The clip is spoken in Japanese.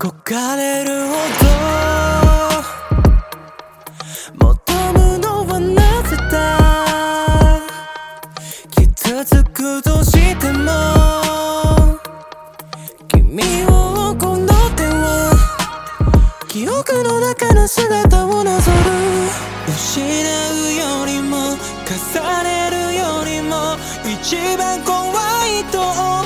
焦がれるほど求むのはなぜだ。傷つくとしても君をこの手は記憶の中の姿をなぞる。失うよりも重ねるよりも一番怖いと思う